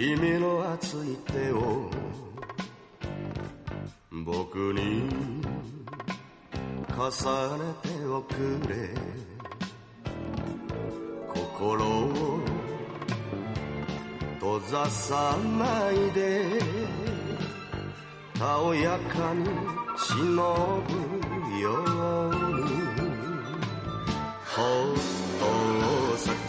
君の熱い手を僕に重ねておくれ心を閉ざさないでたおやかに忍ぶようにほっと